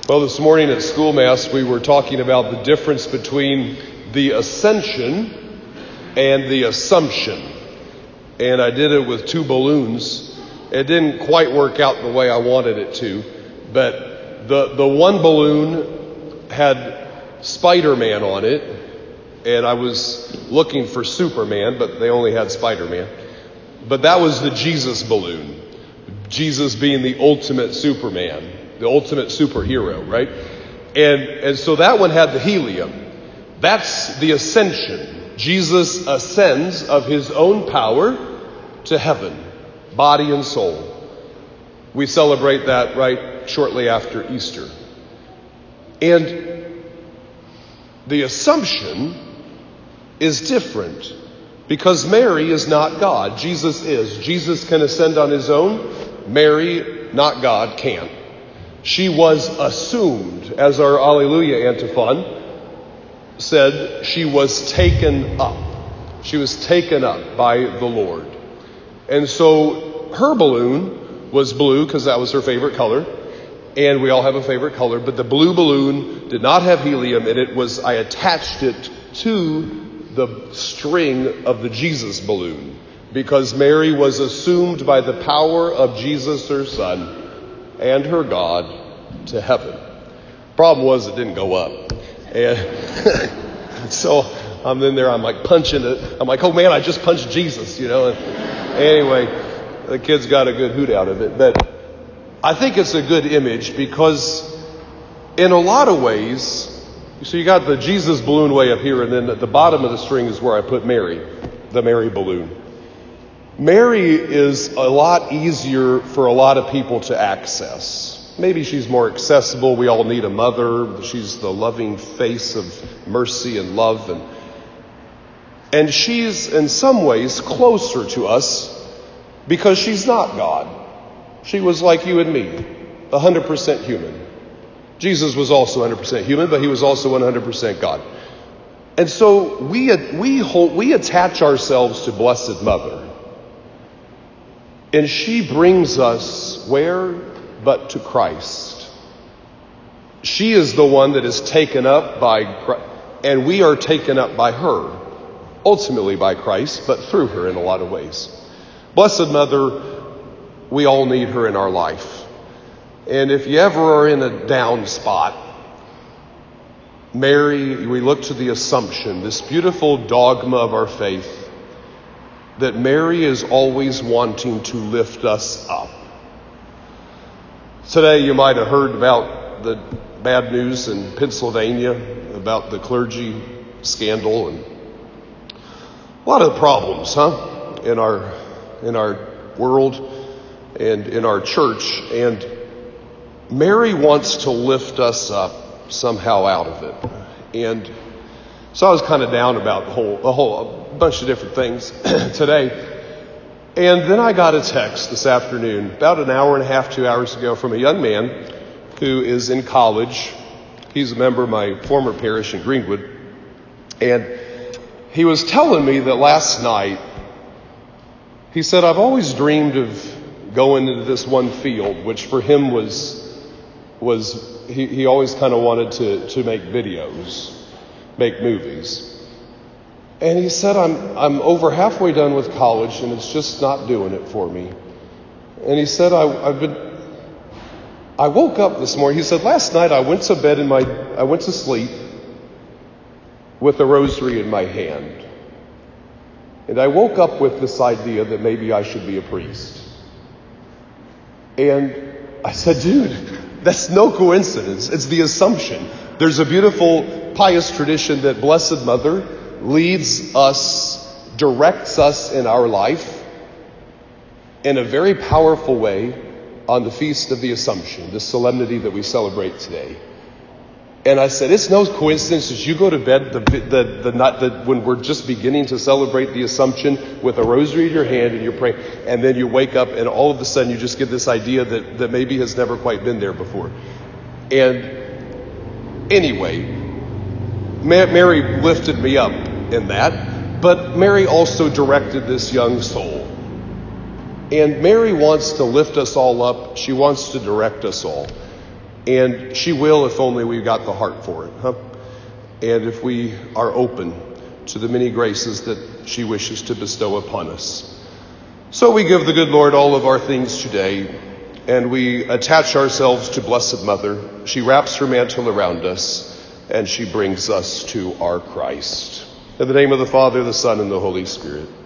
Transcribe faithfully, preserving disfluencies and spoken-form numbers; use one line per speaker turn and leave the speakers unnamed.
Well, this morning at school mass, we were talking about the difference between the ascension and the assumption. And I did it with two balloons. It didn't quite work out the way I wanted it to, but the the one balloon had Spider-Man on it, and I was looking for Superman, but they only had Spider-Man. But that was the Jesus balloon. Jesus being the ultimate Superman, the ultimate superhero, right? And and so that one had the helium. That's the ascension. Jesus ascends of his own power to heaven, body and soul. We celebrate that right shortly after Easter. And the assumption is different because Mary is not God. Jesus is. Jesus can ascend on his own. Mary, not God, can't. She was assumed, as our Alleluia antiphon said, she was taken up. She was taken up by the Lord. And so her balloon was blue because that was her favorite color. And we all have a favorite color. But the blue balloon did not have helium in it. Was I attached it to the string of the Jesus balloon because Mary was assumed by the power of Jesus, her son, and her God to heaven. Problem was it didn't go up. And so I'm in there, I'm like punching it. I'm like, oh man, I just punched Jesus, you know. And anyway, the kids got a good hoot out of it. But I think it's a good image because in a lot of ways, so you got the Jesus balloon way up here, and then at the bottom of the string is where I put Mary, the Mary balloon. Mary is a lot easier for a lot of people to access. Maybe she's more accessible. We all need a mother. She's the loving face of mercy and love. And, and she's in some ways closer to us because she's not God. She was like you and me, one hundred percent human. Jesus was also one hundred percent human, but he was also one hundred percent God. And so we, we, hold, we attach ourselves to Blessed Mother. And she brings us where but to Christ. She is the one that is taken up by Christ, and we are taken up by her, ultimately by Christ, but through her in a lot of ways. Blessed Mother, we all need her in our life. And if you ever are in a down spot, Mary, we look to the Assumption, this beautiful dogma of our faith, that Mary is always wanting to lift us up. Today you might have heard about the bad news in Pennsylvania about the clergy scandal and a lot of problems, huh, in our in our world and in our church. And Mary wants to lift us up somehow out of it. And so I was kind of down about the whole, a whole a bunch of different things today. And then I got a text this afternoon, about an hour and a half, two hours ago, from a young man who is in college. He's a member of my former parish in Greenwood. And he was telling me that last night, he said, I've always dreamed of going into this one field, which for him was, was he, he always kind of wanted to, to make videos, make movies. And he said, I'm I'm over halfway done with college and it's just not doing it for me. And he said, I, I've been, I woke up this morning. He said, last night I went to bed in my, I went to sleep with a rosary in my hand. And I woke up with this idea that maybe I should be a priest. And I said, dude, that's no coincidence. It's the Assumption. There's a beautiful pious tradition that Blessed Mother leads us, directs us in our life in a very powerful way on the Feast of the Assumption, the solemnity that we celebrate today. And I said, it's no coincidence that you go to bed the, the, the, not the, when we're just beginning to celebrate the Assumption with a rosary in your hand and you're praying, and then you wake up and all of a sudden you just get this idea that, that maybe has never quite been there before. And anyway, Mary lifted me up in that, but Mary also directed this young soul. And Mary wants to lift us all up. She wants to direct us all. And she will if only we've got the heart for it, huh? And if we are open to the many graces that she wishes to bestow upon us. So we give the good Lord all of our things today, and we attach ourselves to Blessed Mother. She wraps her mantle around us, and she brings us to our Christ. In the name of the Father, the Son, and the Holy Spirit.